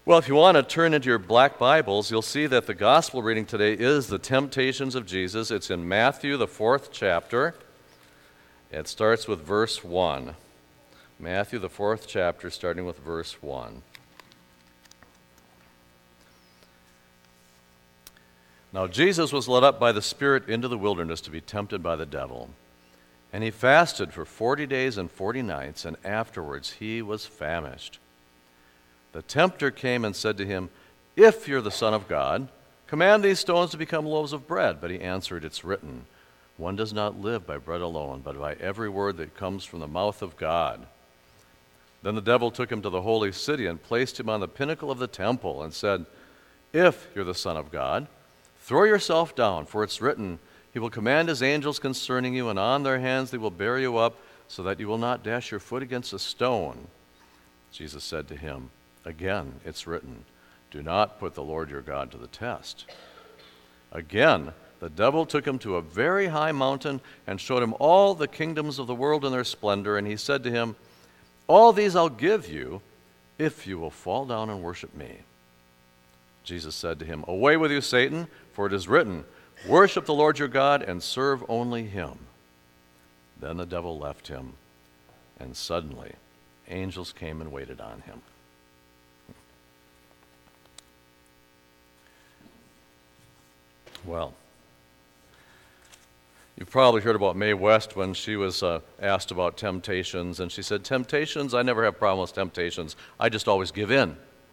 Well, if you want to turn into your black Bibles, you'll see that the gospel reading today is the temptations of Jesus. It's in Matthew, the 4th chapter. It starts with verse 1. Matthew, the 4th chapter, starting with verse 1. Now Jesus was led up by the Spirit into the wilderness to be tempted by the devil. And he fasted for 40 days and 40 nights, and afterwards he was famished. The tempter came and said to him, "If you're the Son of God, command these stones to become loaves of bread." But he answered, "It's written, one does not live by bread alone, but by every word that comes from the mouth of God." Then the devil took him to the holy city and placed him on the pinnacle of the temple and said, "If you're the Son of God, throw yourself down, for it's written, he will command his angels concerning you, and on their hands they will bear you up, so that you will not dash your foot against a stone." Jesus said to him, "Again, it's written, do not put the Lord your God to the test." Again, the devil took him to a very high mountain and showed him all the kingdoms of the world in their splendor, and he said to him, "All these I'll give you if you will fall down and worship me." Jesus said to him, "Away with you, Satan, for it is written, worship the Lord your God and serve only him." Then the devil left him, and suddenly angels came and waited on him. Well, you've probably heard about Mae West when she was asked about temptations, and she said, "Temptations, I never have problems with temptations. I just always give in."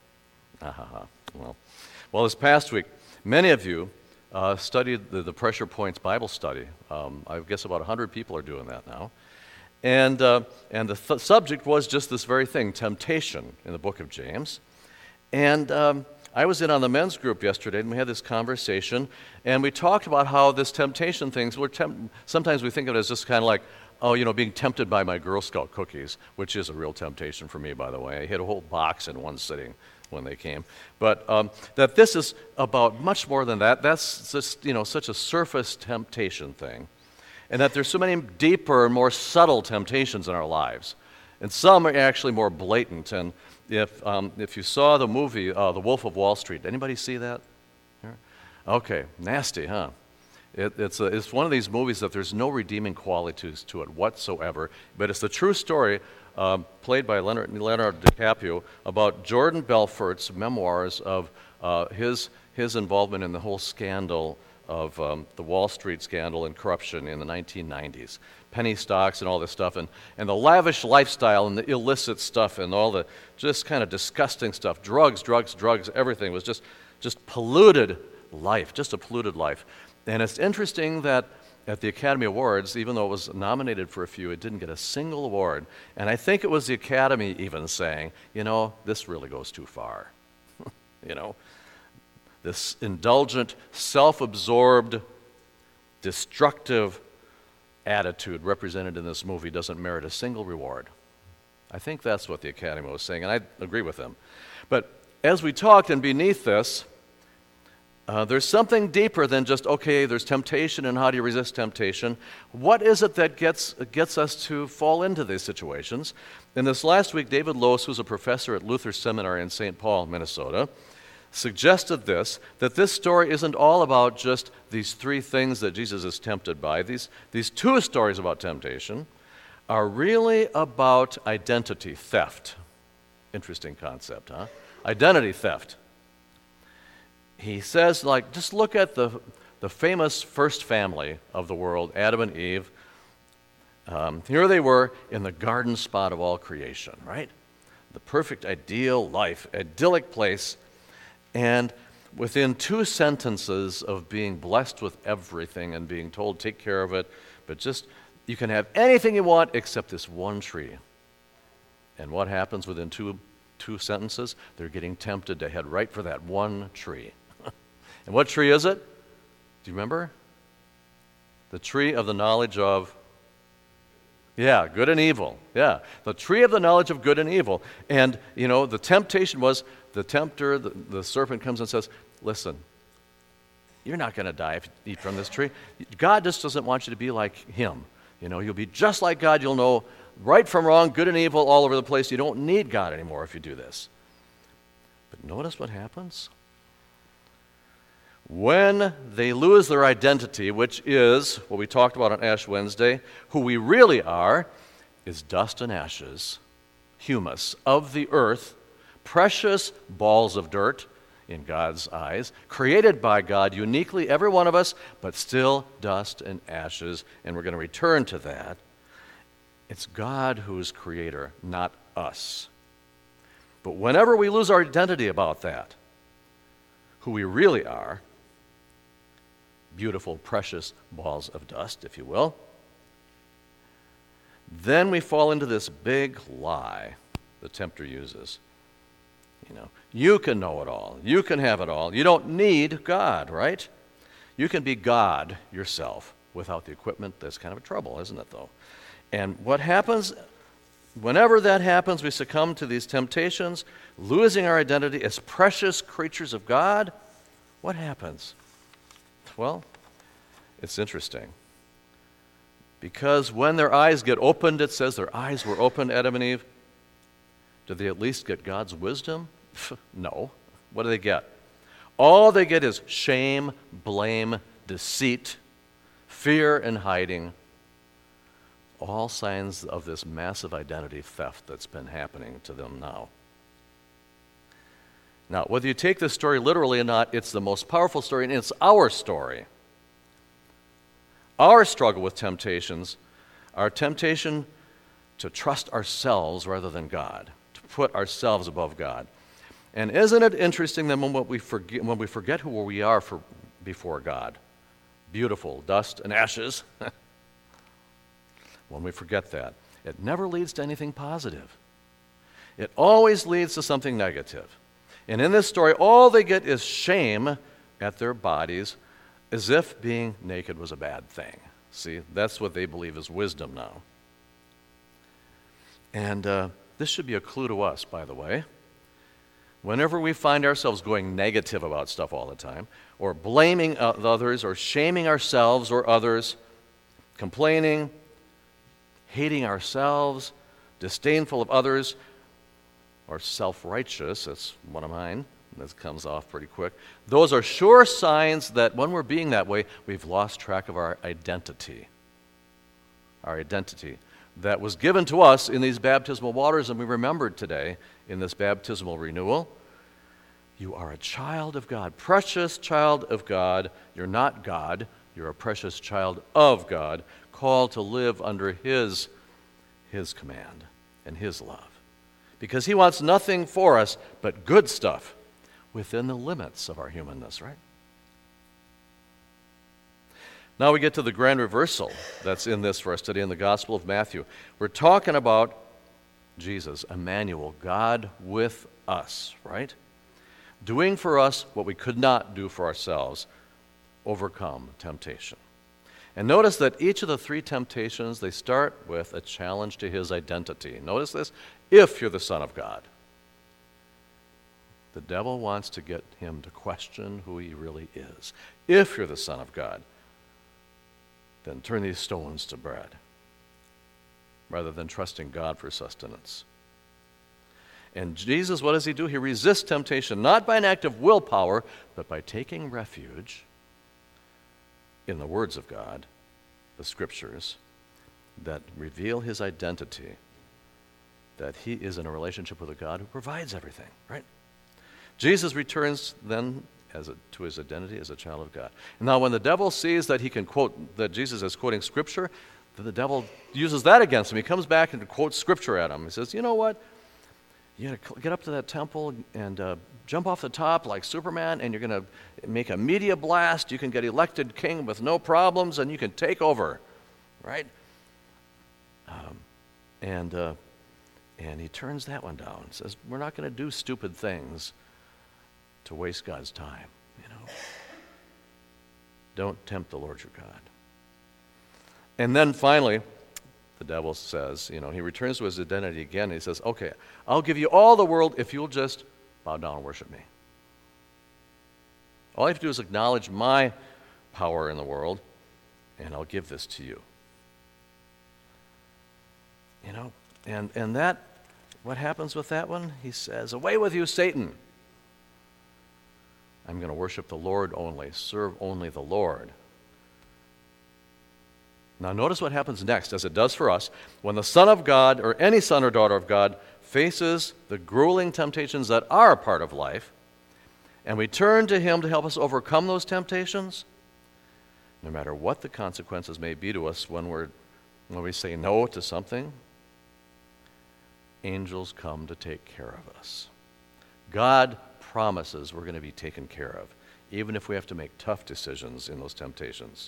Well, this past week, many of you studied the Pressure Points Bible study. I guess about 100 people are doing that now. And the subject was just this very thing, temptation in the book of James. And I was in on the men's group yesterday, and we had this conversation, and we talked about how this temptation things, sometimes we think of it as just kind of like, being tempted by my Girl Scout cookies, which is a real temptation for me, by the way. I hit a whole box in one sitting when they came. But that this is about much more than that. That's just, such a surface temptation thing. And that there's so many deeper and more subtle temptations in our lives. And some are actually more blatant. And if you saw the movie, The Wolf of Wall Street, anybody see that? Okay, nasty, huh? It's one of these movies that there's no redeeming qualities to it whatsoever, but it's the true story played by Leonardo DiCaprio about Jordan Belfort's memoirs of his involvement in the whole scandal of the Wall Street scandal and corruption in the 1990s. Penny stocks and all this stuff, and the lavish lifestyle and the illicit stuff and all the just kind of disgusting stuff, drugs, everything was just polluted life, just a polluted life. And it's interesting that at the Academy Awards, even though it was nominated for a few, it didn't get a single award. And I think it was the Academy even saying, this really goes too far. This indulgent, self-absorbed, destructive attitude represented in this movie doesn't merit a single reward. I think that's what the Academy was saying, and I agree with them. But as we talked, and beneath this, there's something deeper than just, okay, there's temptation, and how do you resist temptation? What is it that gets us to fall into these situations? In this last week, David Lose, who's a professor at Luther Seminary in St. Paul, Minnesota, suggested that this story isn't all about just these three things that Jesus is tempted by. These two stories about temptation are really about identity theft. Interesting concept, huh? Identity theft. He says, just look at the famous first family of the world, Adam and Eve. Here they were in the garden spot of all creation, right? The perfect, ideal life, idyllic place. And within 2 sentences of being blessed with everything and being told, take care of it, but just, you can have anything you want except this one tree. And what happens within two sentences? They're getting tempted to head right for that one tree. And what tree is it? Do you remember? The tree of the knowledge of, good and evil. Yeah, the tree of the knowledge of good and evil. And, the temptation was, the tempter, the serpent comes and says, listen, you're not going to die if you eat from this tree. God just doesn't want you to be like him. You'll be just like God. You'll know right from wrong, good and evil all over the place. You don't need God anymore if you do this. But notice what happens. When they lose their identity, which is what we talked about on Ash Wednesday, who we really are is dust and ashes, humus of the earth, precious balls of dirt in God's eyes, created by God uniquely, every one of us, but still dust and ashes, and we're going to return to that. It's God who's creator, not us. But whenever we lose our identity about that, who we really are, beautiful, precious balls of dust, if you will, then we fall into this big lie the tempter uses. You can know it all. You can have it all. You don't need God, right? You can be God yourself without the equipment. That's kind of a trouble, isn't it, though? And what happens, whenever that happens, we succumb to these temptations, losing our identity as precious creatures of God. What happens? Well, it's interesting. Because when their eyes get opened, it says their eyes were opened, Adam and Eve. Do they at least get God's wisdom? No. What do they get? All they get is shame, blame, deceit, fear, and hiding. All signs of this massive identity theft that's been happening to them now. Now, whether you take this story literally or not, it's the most powerful story, and it's our story. Our struggle with temptations, our temptation to trust ourselves rather than God, to put ourselves above God. And isn't it interesting that when we forget who we are before God, beautiful, dust and ashes, when we forget that, it never leads to anything positive. It always leads to something negative. And in this story, all they get is shame at their bodies, as if being naked was a bad thing. See, that's what they believe is wisdom now. And this should be a clue to us, by the way. Whenever we find ourselves going negative about stuff all the time, or blaming others, or shaming ourselves or others, complaining, hating ourselves, disdainful of others, or self-righteous, that's one of mine, that comes off pretty quick. Those are sure signs that when we're being that way, we've lost track of our identity. Our identity that was given to us in these baptismal waters, and we remembered today in this baptismal renewal. You are a child of God, precious child of God. You're not God. You're a precious child of God, called to live under His command and His love. Because He wants nothing for us but good stuff within the limits of our humanness, right? Now we get to the grand reversal that's in this for our study in the Gospel of Matthew. We're talking about Jesus, Emmanuel, God with us, right? Doing for us what we could not do for ourselves, overcome temptation. And notice that each of the three temptations, they start with a challenge to His identity. Notice this, if you're the Son of God. The devil wants to get him to question who he really is. If you're the Son of God, then turn these stones to bread, rather than trusting God for sustenance. And Jesus, what does He do? He resists temptation, not by an act of willpower, but by taking refuge in the words of God, the Scriptures, that reveal His identity, that He is in a relationship with a God who provides everything, right? Jesus returns then to His identity as a child of God. Now, when the devil sees that he can quote, that Jesus is quoting Scripture, then the devil uses that against him. He comes back and quotes Scripture at him. He says, you know what? You got to get up to that temple and jump off the top like Superman, and you're going to make a media blast. You can get elected king with no problems, and you can take over, right? And he turns that one down. Says, we're not going to do stupid things to waste God's time, Don't tempt the Lord your God. And then finally, the devil says, he returns to his identity again, and he says, okay, I'll give you all the world if you'll just bow down and worship me. All you have to do is acknowledge my power in the world, and I'll give this to you. And that, what happens with that one? He says, away with you, Satan. I'm going to worship the Lord only, serve only the Lord. Now notice what happens next, as it does for us. When the Son of God, or any son or daughter of God, faces the grueling temptations that are a part of life, and we turn to Him to help us overcome those temptations, no matter what the consequences may be to us when we say no to something, angels come to take care of us. God promises we're going to be taken care of, even if we have to make tough decisions in those temptations.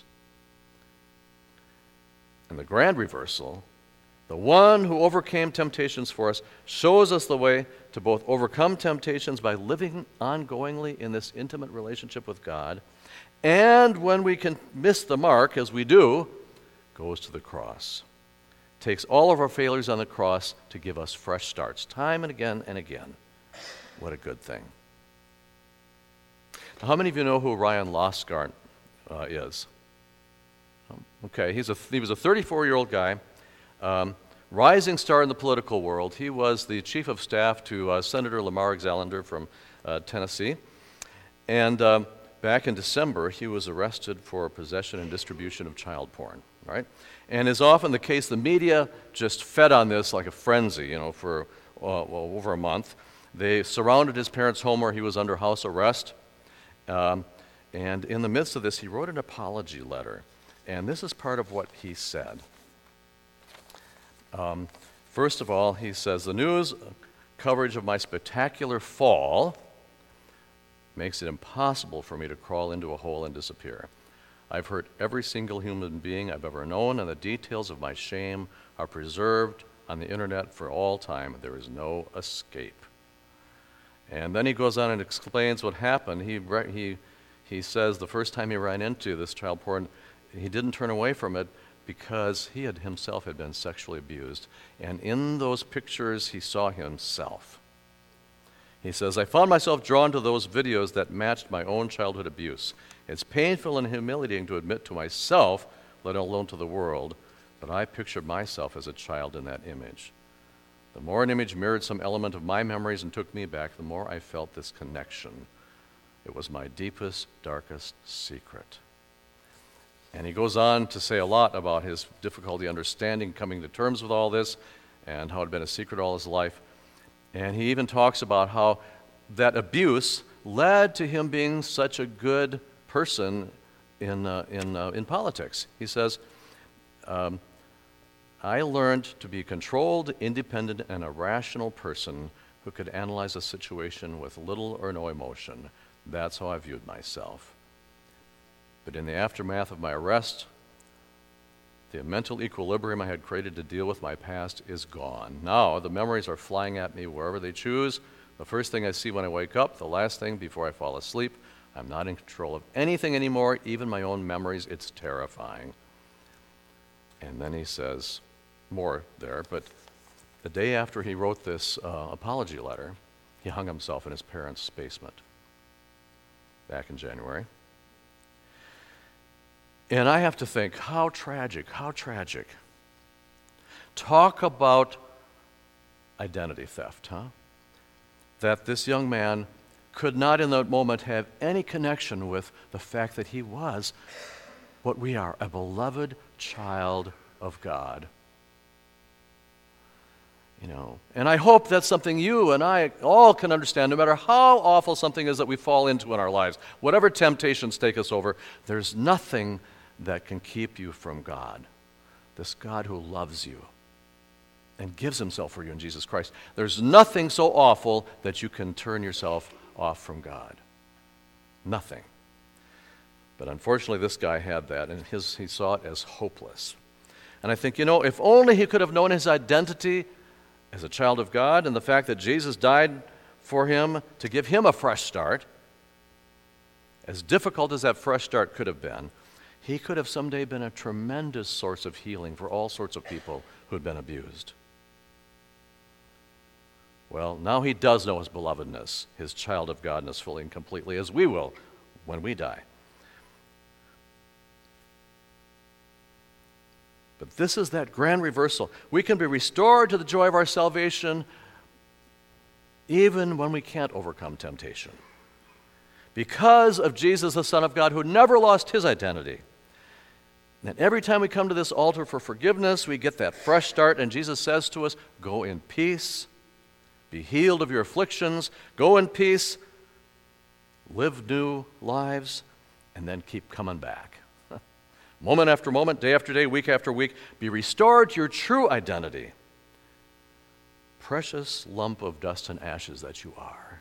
And the grand reversal, the one who overcame temptations for us, shows us the way to both overcome temptations by living ongoingly in this intimate relationship with God, and when we can miss the mark, as we do, goes to the cross. Takes all of our failures on the cross to give us fresh starts, time and again and again. What a good thing. Now, how many of you know who Ryan Loskart is? Okay, he was a 34-year-old guy, rising star in the political world. He was the chief of staff to Senator Lamar Alexander from Tennessee. And back in December, he was arrested for possession and distribution of child porn, right? And as often the case, the media just fed on this like a frenzy, for over a month. They surrounded his parents' home where he was under house arrest. And in the midst of this, he wrote an apology letter. And this is part of what he said. First of all, he says, the news coverage of my spectacular fall makes it impossible for me to crawl into a hole and disappear. I've hurt every single human being I've ever known, and the details of my shame are preserved on the internet for all time. There is no escape. And then he goes on and explains what happened. He says the first time he ran into this child porn, he didn't turn away from it because he himself had been sexually abused. And in those pictures, he saw himself. He says, I found myself drawn to those videos that matched my own childhood abuse. It's painful and humiliating to admit to myself, let alone to the world, but I pictured myself as a child in that image. The more an image mirrored some element of my memories and took me back, the more I felt this connection. It was my deepest, darkest secret. And he goes on to say a lot about his difficulty understanding, coming to terms with all this, and how it had been a secret all his life. And he even talks about how that abuse led to him being such a good person in politics. He says, I learned to be a controlled, independent, and a rational person who could analyze a situation with little or no emotion. That's how I viewed myself. But in the aftermath of my arrest, the mental equilibrium I had created to deal with my past is gone. Now the memories are flying at me wherever they choose. The first thing I see when I wake up, the last thing before I fall asleep. I'm not in control of anything anymore, even my own memories. It's terrifying. And then he says more there, but the day after he wrote this apology letter, he hung himself in his parents' basement back in January. And I have to think, how tragic, how tragic. Talk about identity theft, huh? That this young man could not in that moment have any connection with the fact that he was what we are, a beloved child of God. And I hope that's something you and I all can understand, no matter how awful something is that we fall into in our lives. Whatever temptations take us over, there's nothing that can keep you from God. This God who loves you and gives himself for you in Jesus Christ. There's nothing so awful that you can turn yourself off from God. Nothing. But unfortunately, this guy had that, and he saw it as hopeless. And I think, if only he could have known his identity as a child of God and the fact that Jesus died for him to give him a fresh start, as difficult as that fresh start could have been, he could have someday been a tremendous source of healing for all sorts of people who had been abused. Well, now he does know his belovedness, his child of Godness fully and completely, as we will when we die. But this is that grand reversal. We can be restored to the joy of our salvation even when we can't overcome temptation. because of Jesus, the Son of God, who never lost his identity. And every time we come to this altar for forgiveness, we get that fresh start, and Jesus says to us, go in peace, be healed of your afflictions, go in peace, live new lives, and then keep coming back. Moment after moment, day after day, week after week, be restored to your true identity. Precious lump of dust and ashes that you are.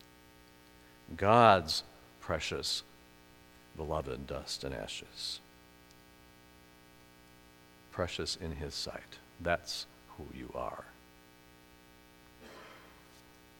God's precious, beloved dust and ashes. Precious in his sight. That's who you are.